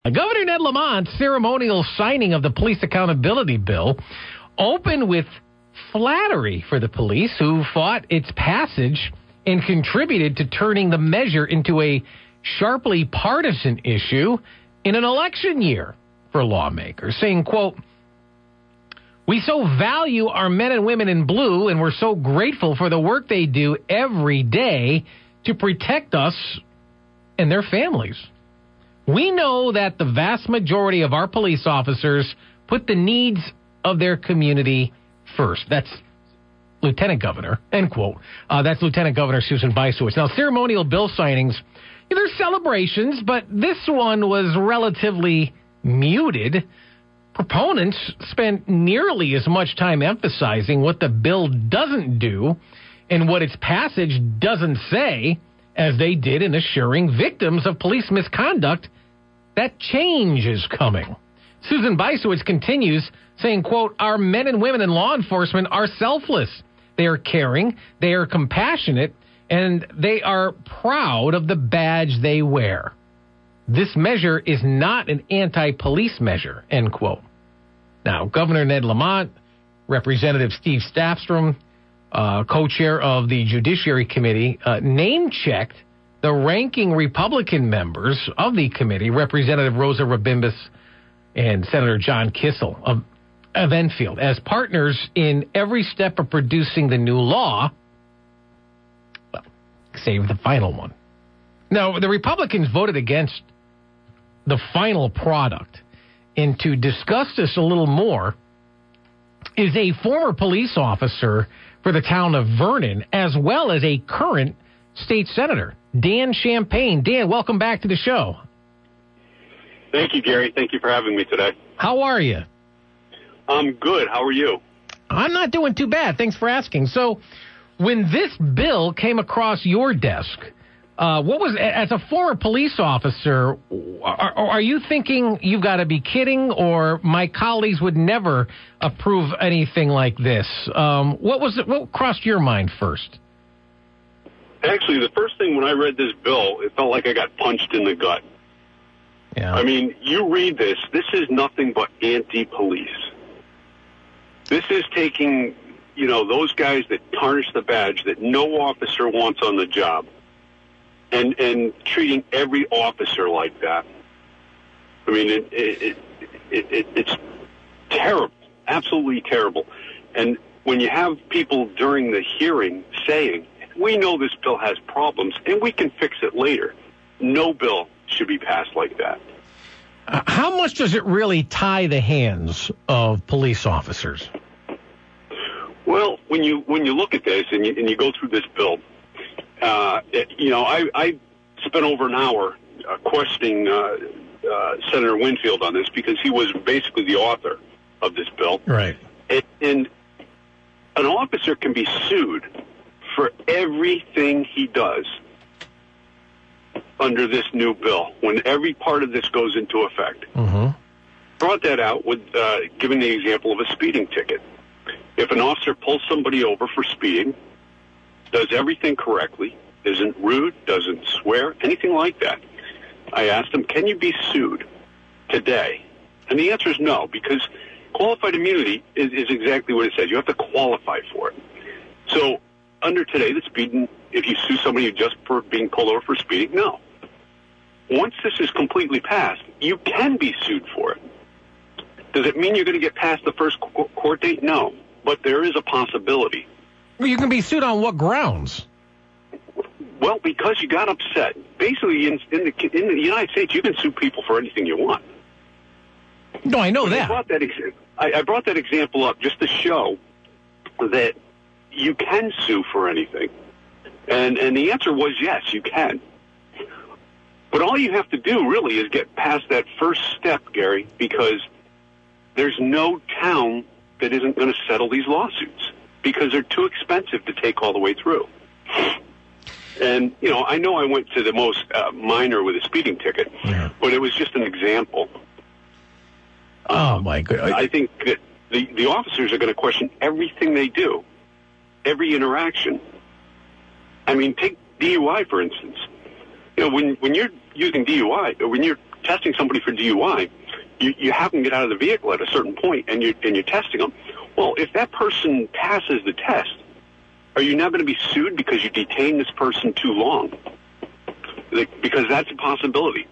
Governor Ned Lamont's ceremonial signing of the Police Accountability Bill opened with flattery for the police, who fought its passage and contributed to turning the measure into a sharply partisan issue in an election year for lawmakers, saying, quote, "We so value our men and women in blue, and we're so grateful for the work they do every day to protect us and their families. We know that the vast majority of our police officers put the needs of their community first." That's Lieutenant Governor, end quote. That's Lieutenant Governor Susan Bysiewicz. Now, ceremonial bill signings, there's celebrations, but this one was relatively muted. Proponents spent nearly as much time emphasizing what the bill doesn't do and what its passage doesn't say as they did in assuring victims of police misconduct that change is coming. Susan Bysiewicz continues saying, quote, "Our men and women in law enforcement are selfless. They are caring, they are compassionate, and they are proud of the badge they wear. This measure is not an anti-police measure," end quote. Now, Governor Ned Lamont, Representative Steve Staffstrom, co-chair of the Judiciary Committee, name-checked the ranking Republican members of the committee, Representative Rosa Rabimbis and Senator John Kissel of Enfield, as partners in every step of producing the new law, well, save the final one. Now, the Republicans voted against the final product, and to discuss this a little more is a former police officer for the town of Vernon, as well as a current state senator, Dan Champagne. Dan, welcome back to the show. Thank you, Gary. Thank you for having me today. How are you? I'm good. How are you? I'm not doing too bad. Thanks for asking. So, when this bill came across your desk, what was, as a former police officer, are you thinking you've got to be kidding, or my colleagues would never approve anything like this? What crossed your mind first? Actually, the first thing when I read this bill, it felt like I got punched in the gut. Yeah. I mean, you read this is nothing but anti-police. This is taking, those guys that tarnish the badge that no officer wants on the job, and treating every officer like that. I mean, it's terrible, absolutely terrible. And when you have people during the hearing saying, "We know this bill has problems and we can fix it later," no bill should be passed like that. How much does it really tie the hands of police officers? Well, when you look at this and you go through this bill, I spent over an hour questioning Senator Winfield on this, because he was basically the author of this bill. Right. And an officer can be sued for everything he does under this new bill when every part of this goes into effect. Mm-hmm. Brought that out with giving the example of a speeding ticket. If an officer pulls somebody over for speeding, does everything correctly, isn't rude, doesn't swear, anything like that, I asked him, can you be sued today? And the answer is no, because qualified immunity is exactly what it says. You have to qualify for it. So under today, the speeding, if you sue somebody just for being pulled over for speeding, no. Once this is completely passed, you can be sued for it. Does it mean you're going to get past the first court date? No. But there is a possibility. Well, you can be sued on what grounds? Well, because you got upset. Basically, in the United States, you can sue people for anything you want. No, I know that. I brought that example up just to show that you can sue for anything. And the answer was yes, you can. But all you have to do really is get past that first step, Gary, because there's no town that isn't going to settle these lawsuits because they're too expensive to take all the way through. And, I know I went to the most minor with a speeding ticket, but it was just an example. Oh, my goodness. I think that the officers are going to question everything they do, every interaction. I mean, take DUI, for instance. When you're using DUI, or when you're testing somebody for DUI, you have them get out of the vehicle at a certain point, and you're testing them. Well, if that person passes the test, are you now going to be sued because you detained this person too long? Because that's a possibility.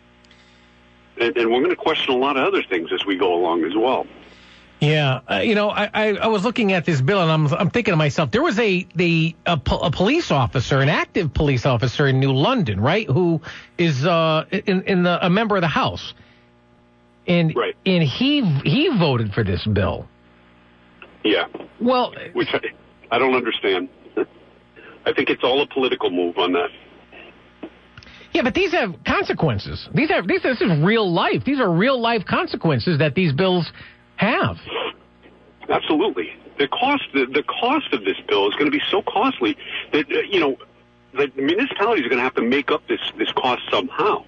And we're going to question a lot of other things as we go along as well. Yeah, I was looking at this bill, and I'm thinking to myself, there was a police officer, an active police officer in New London, right, who is a member of the House, and right. And he voted for this bill. Yeah. Well, which I don't understand. I think it's all a political move on that. Yeah, but these have consequences. This is real life. These are real life consequences that these bills have. Absolutely. The cost of this bill is going to be so costly that the municipalities are going to have to make up this cost somehow.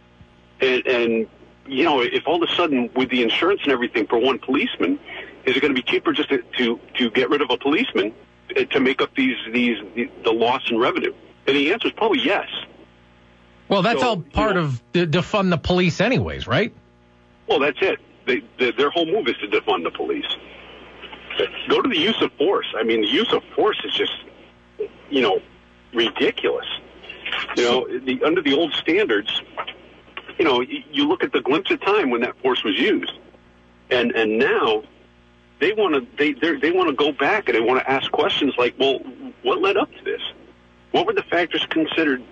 And if all of a sudden with the insurance and everything for one policeman, is it going to be cheaper just to get rid of a policeman to make up the loss in revenue? And the answer is probably yes. Well, that's all part of defund the police anyways, right? Well, that's it. Their whole move is to defund the police. Go to the use of force. I mean, the use of force is just, ridiculous. Under the old standards, you look at the glimpse of time when that force was used, and now they want to go back and they want to ask questions like, well, what led up to this? What were the factors considered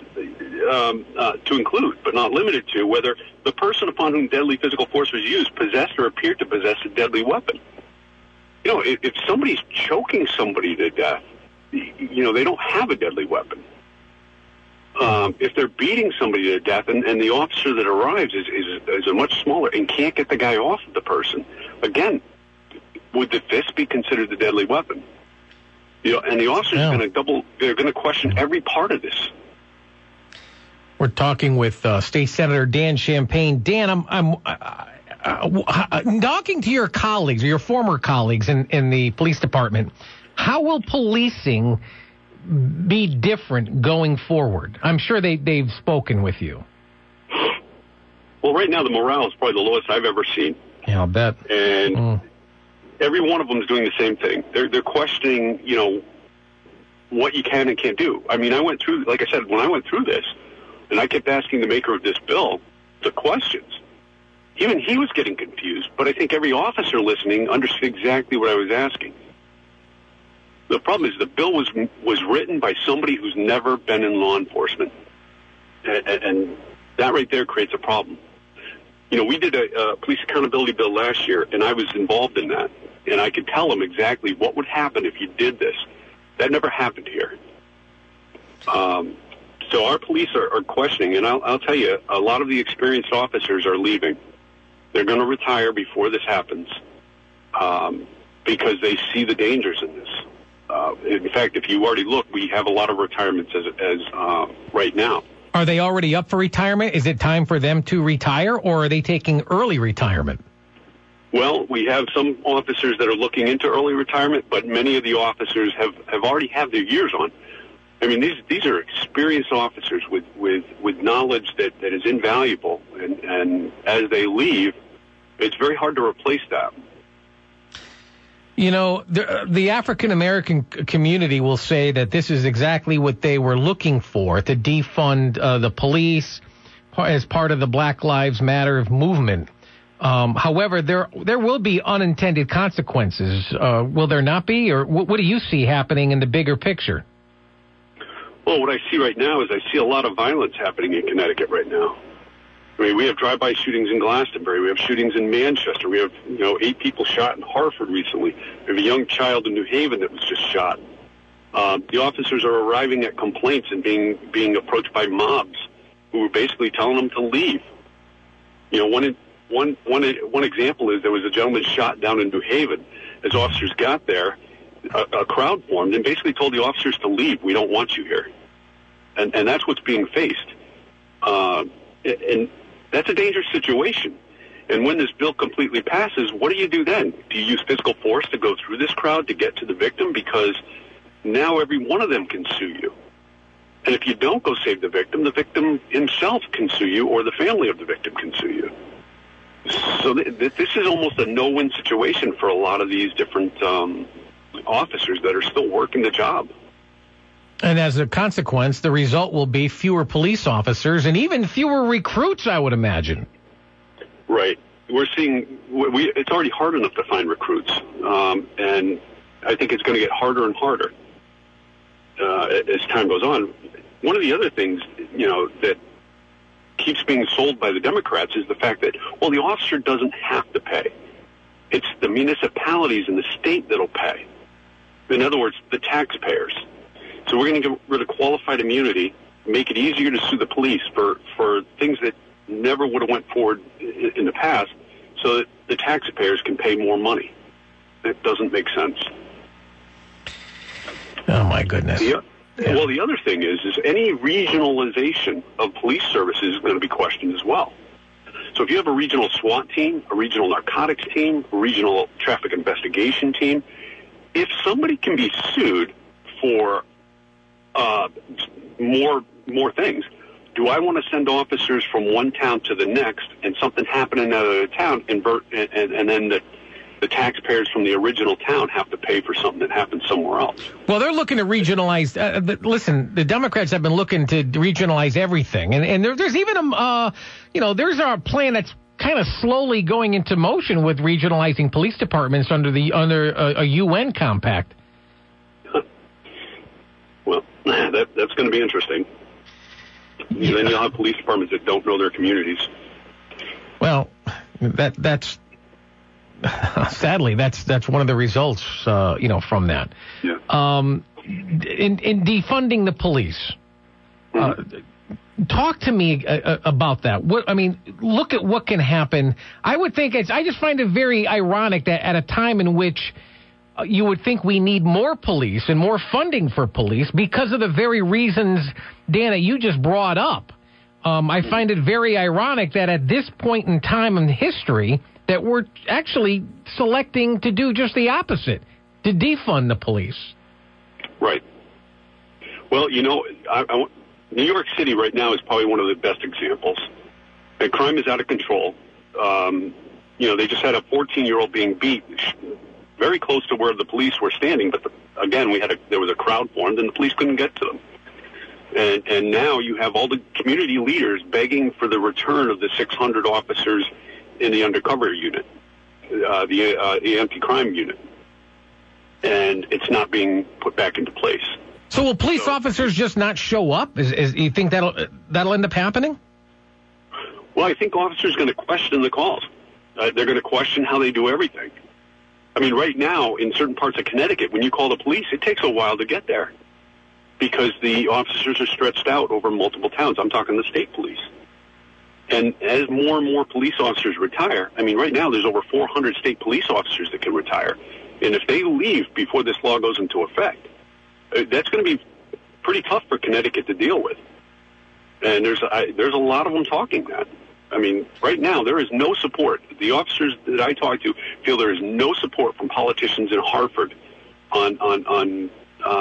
to include, but not limited to, whether the person upon whom deadly physical force was used possessed or appeared to possess a deadly weapon? If somebody's choking somebody to death, they don't have a deadly weapon. If they're beating somebody to death and the officer that arrives is a much smaller and can't get the guy off of the person, again, would the fist be considered the deadly weapon? And the officers are they're going to question every part of this. We're talking with State Senator Dan Champagne. Dan, I'm talking to your colleagues, or your former colleagues in the police department. How will policing be different going forward? I'm sure they've spoken with you. Well, right now the morale is probably the lowest I've ever seen. Yeah, I'll bet. And every one of them is doing the same thing. They're questioning, what you can and can't do. I mean, like I said, when I went through this, and I kept asking the maker of this bill the questions, even he was getting confused, but I think every officer listening understood exactly what I was asking. The problem is the bill was written by somebody who's never been in law enforcement, and that right there creates a problem. We did a police accountability bill last year, and I was involved in that, and I could tell them exactly what would happen if you did this. That never happened here. So our police are questioning, and I'll tell you, a lot of the experienced officers are leaving. They're going to retire before this happens because they see the dangers in this. In fact, if you already look, we have a lot of retirements as right now. Are they already up for retirement? Is it time for them to retire, or are they taking early retirement? Well, we have some officers that are looking into early retirement, but many of the officers have already had their years on. I mean, these are experienced officers with knowledge that is invaluable, and as they leave, it's very hard to replace that. The African-American community will say that this is exactly what they were looking for, to defund the police as part of the Black Lives Matter movement. However, there will be unintended consequences. Will there not be? Or what do you see happening in the bigger picture? Well, what I see right now is I see a lot of violence happening in Connecticut right now. I mean, we have drive-by shootings in Glastonbury. We have shootings in Manchester. We have, 8 people shot in Hartford recently. We have a young child in New Haven that was just shot. The officers are arriving at complaints and being approached by mobs who are basically telling them to leave. One example is there was a gentleman shot down in New Haven. As officers got there, a crowd formed and basically told the officers to leave. We don't want you here. And that's what's being faced. And that's a dangerous situation. And when this bill completely passes, what do you do then? Do you use physical force to go through this crowd to get to the victim? Because now every one of them can sue you. And if you don't go save the victim himself can sue you, or the family of the victim can sue you. So this is almost a no-win situation for a lot of these different officers that are still working the job. And as a consequence, the result will be fewer police officers and even fewer recruits, I would imagine. Right. We're seeing it's already hard enough to find recruits, and I think it's going to get harder and harder as time goes on. One of the other things, that keeps being sold by the Democrats is the fact that, well, the officer doesn't have to pay. It's the municipalities and the state that'll pay. In other words, the taxpayers. So we're going to get rid of qualified immunity, make it easier to sue the police for things that never would have went forward in the past, so that the taxpayers can pay more money. That doesn't make sense. Oh, my goodness. Yeah. Well, the other thing is any regionalization of police services is going to be questioned as well. So if you have a regional SWAT team, a regional narcotics team, a regional traffic investigation team, if somebody can be sued for more things, do I want to send officers from one town to the next and something happen in another town and then the taxpayers from the original town have to pay for something that happened somewhere else? Well, they're looking to regionalize. Listen, the Democrats have been looking to regionalize everything, and there's even there's our plan that's kind of slowly going into motion with regionalizing police departments under a UN compact. Well, that's going to be interesting. Yeah. Then you'll have police departments that don't know their communities. Well, that's sadly that's one of the results, from that. Yeah. In defunding the police, talk to me about that. Look at what can happen. I would think I just find it very ironic that at a time in which you would think we need more police and more funding for police because of the very reasons, Dana, you just brought up. I find it very ironic that at this point in time in history that we're actually selecting to do just the opposite, to defund the police. Right. Well, New York City right now is probably one of the best examples. And crime is out of control. They just had a 14-year-old being beat very close to where the police were standing, but there was a crowd formed and the police couldn't get to them. And now you have all the community leaders begging for the return of the 600 officers in the undercover unit, the anti-crime unit. And it's not being put back into place. So will police officers just not show up? You think that'll end up happening? Well, I think officers are going to question the calls. They're going to question how they do everything. Right now, in certain parts of Connecticut, when you call the police, it takes a while to get there because the officers are stretched out over multiple towns. I'm talking the state police. And as more and more police officers retire, right now there's over 400 state police officers that can retire. And if they leave before this law goes into effect, that's going to be pretty tough for Connecticut to deal with. And there's a lot of them talking that. Right now there is no support. The officers that I talk to feel there is no support from politicians in Hartford on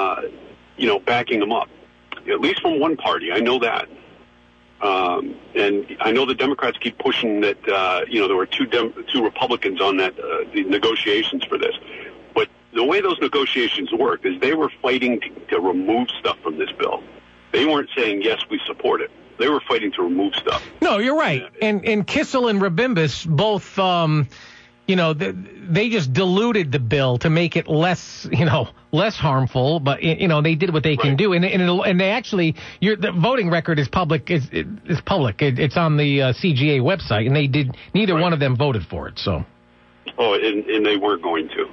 backing them up. At least from one party, I know that. And I know the Democrats keep pushing that. There were two Republicans on that the negotiations for this. But the way those negotiations worked is they were fighting to remove stuff from this bill. They weren't saying yes, we support it. They were fighting to remove stuff. No, you're right. And Kissel and Rabimbis both, they just diluted the bill to make it less harmful. But they did what they can do, and they actually, the voting record is public. Is public. It's on the CGA website, and they did. Neither one of them voted for it. So. Oh, and they weren't going to.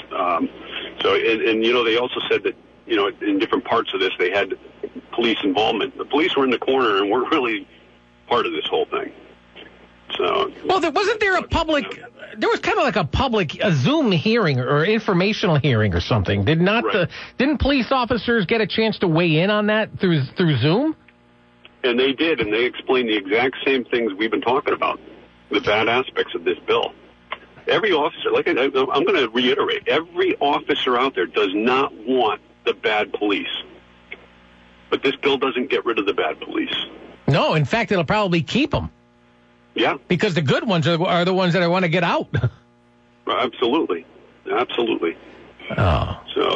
They also said that in different parts of this they had police involvement. The police were in the corner and weren't really part of this whole thing. So, well, there was kind of like a Zoom hearing or informational hearing or something. Didn't police officers get a chance to weigh in on that through Zoom? And they did, and they explained the exact same things we've been talking about, the bad aspects of this bill. Every officer, I'm going to reiterate, every officer out there does not want the bad police. But this bill doesn't get rid of the bad police. No, in fact, it'll probably keep them. Yeah. Because the good ones are the ones that I want to get out. Absolutely. Absolutely. Oh. So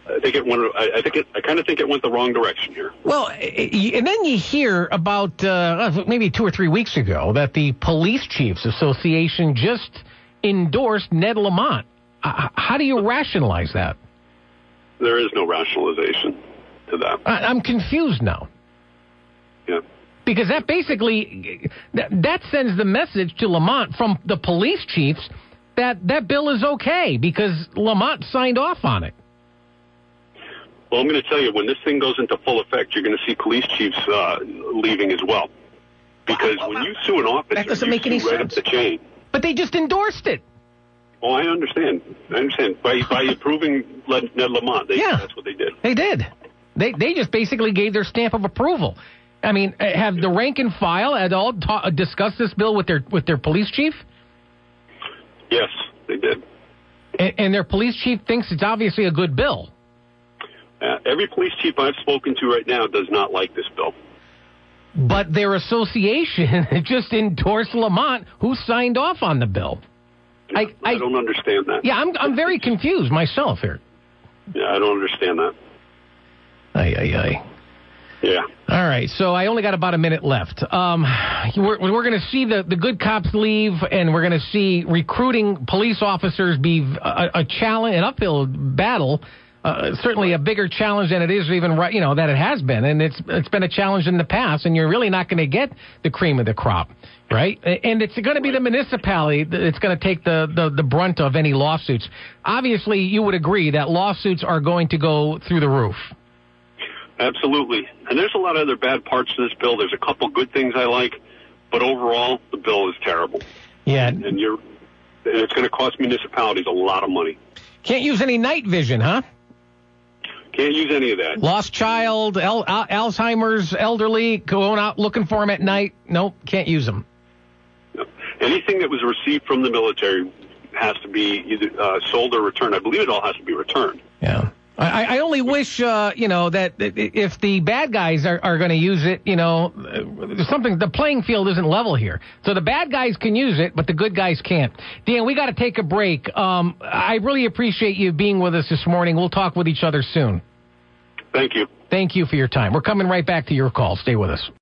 I kind of think it went the wrong direction here. Well, and then you hear about maybe 2 or 3 weeks ago that the Police Chiefs Association just endorsed Ned Lamont. How do you rationalize that? There is no rationalization to that. I'm confused now. Yeah. Because that basically, that sends the message to Lamont from the police chiefs that bill is okay because Lamont signed off on it. Well, I'm going to tell you, when this thing goes into full effect, you're going to see police chiefs leaving as well. Because when you sue an officer, that doesn't make any right sense. up the chain. But they just endorsed it. Oh, I understand. By approving Ned Lamont, that's what they did. They did. They just basically gave their stamp of approval. I mean, have the rank and file at all discussed this bill with their police chief? Yes, they did. And their police chief thinks it's obviously a good bill. Every police chief I've spoken to right now does not like this bill. But their association just endorsed Lamont, who signed off on the bill. I don't understand that. Yeah, I'm very confused myself here. Yeah, I don't understand that. Ay. Yeah. All right, so I only got about a minute left. We're going to see the good cops leave, and we're going to see recruiting police officers be a challenge, an uphill battle. Certainly a bigger challenge than it is even that it has been, and it's been a challenge in the past, and you're really not going to get the cream of the crop, right? And it's going to be the municipality that's going to take the brunt of any lawsuits. Obviously, you would agree that lawsuits are going to go through the roof. Absolutely, and there's a lot of other bad parts to this bill. There's a couple good things I like, but overall, the bill is terrible. Yeah, and it's going to cost municipalities a lot of money. Can't use any night vision, huh? Can't use any of that. Lost child, Alzheimer's, elderly, going out looking for them at night. Nope, can't use them. No. Anything that was received from the military has to be either sold or returned. I believe it all has to be returned. Yeah. I only wish, that if the bad guys are going to use it, the playing field isn't level here. So the bad guys can use it, but the good guys can't. Dan, we got to take a break. I really appreciate you being with us this morning. We'll talk with each other soon. Thank you. Thank you for your time. We're coming right back to your call. Stay with us.